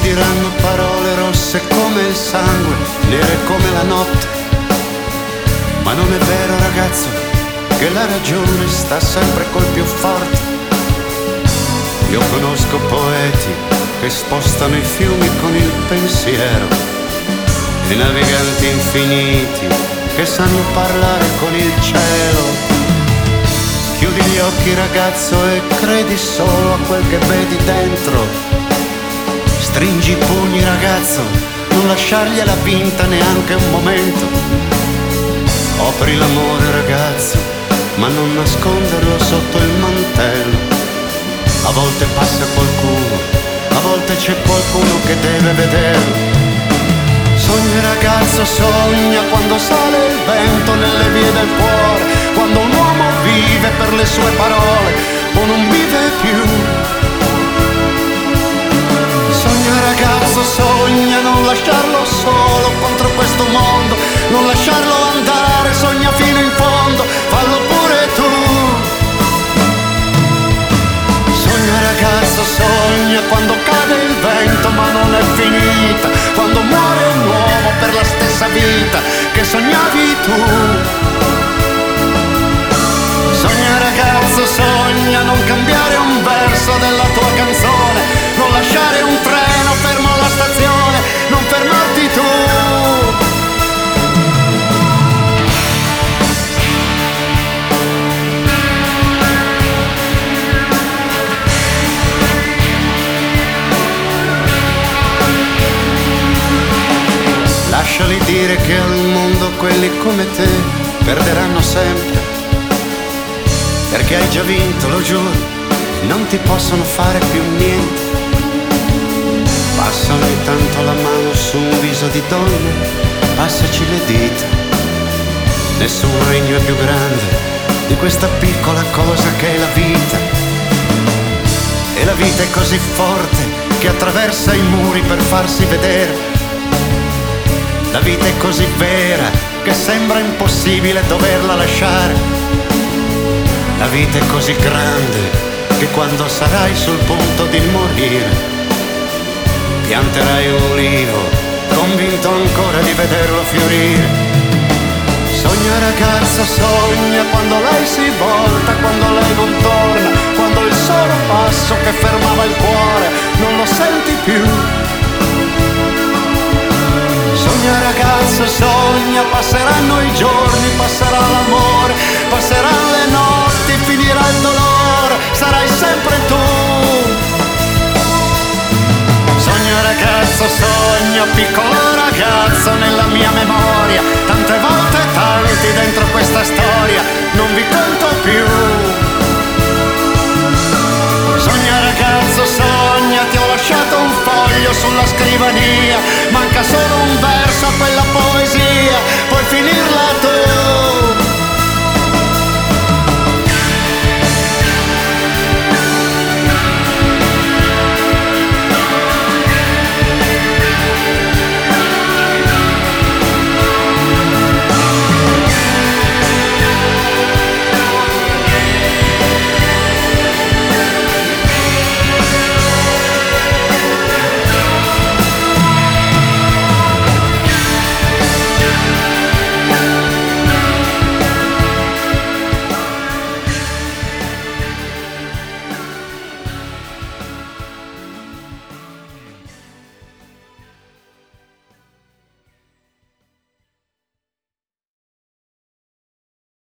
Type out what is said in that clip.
diranno parole rosse come il sangue, nere come la notte. Ma non è vero, ragazzo, che la ragione sta sempre col più forte. Io conosco poeti che spostano i fiumi con il pensiero e naviganti infiniti che sanno parlare con il cielo. Chiudi gli occhi, ragazzo, e credi solo a quel che vedi dentro. Stringi i pugni, ragazzo, non lasciargliela vinta neanche un momento. Offri l'amore, ragazzo, ma non nasconderlo sotto il mantello. A volte passa qualcuno, a volte c'è qualcuno che deve vederlo. Sogna, ragazzo, sogna quando sale il vento nelle vie del cuore, quando un uomo vive per le sue parole o non vive più. Sogna, ragazzo, sogna, non lasciarlo solo contro questo mondo, non lasciarlo andare, sogna fino in fondo, fallo pure tu. Sogna, ragazzo, sogna quando cade il vento ma non è finita, quando muore un uomo per la stessa vita che sognavi tu. Sogna, ragazzo, sogna, non cambiare un verso della tua canzone, non lasciare un treno fermo alla stazione, non fermarti tu. Lasciali dire che al mondo quelli come te perderanno sempre, perché hai già vinto, lo giuro, non ti possono fare più niente. Passa ogni tanto la mano su un viso di donna, passaci le dita. Nessun regno è più grande di questa piccola cosa che è la vita. E la vita è così forte che attraversa i muri per farsi vedere. La vita è così vera che sembra impossibile doverla lasciare. La vita è così grande che quando sarai sul punto di morire pianterai un ulivo, convinto ancora di vederlo fiorire. Sogna, ragazza, sogna quando lei si volta, quando lei non torna, quando il solo passo che fermava il cuore non lo senti più. Sogna, ragazzo, sogna, passeranno i giorni, passerà l'amore, passeranno le notti, finirà il dolore, sarai sempre tu. Sogna, ragazzo, sogna, piccolo ragazzo, nella mia memoria, tante volte tanti dentro questa storia, non vi conto più. Sogna, ragazzo, sogna, ti ho lasciato un foglio sulla scrivania, manca solo un verso a quella poesia, puoi finirla tu.